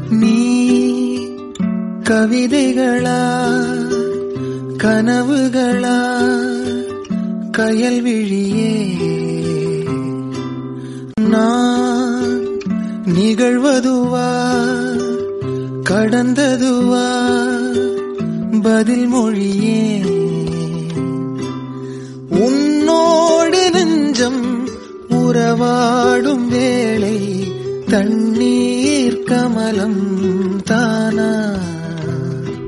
நீ கவிதைகளா கனவுகளா கயல் விழியே, நான் நிகழ்வதுவா கடந்ததுவா பதில் மொழியே. உன்னோடு நெஞ்சம் உறவாடும் வேளை தண்ணீர் கமலம் தான்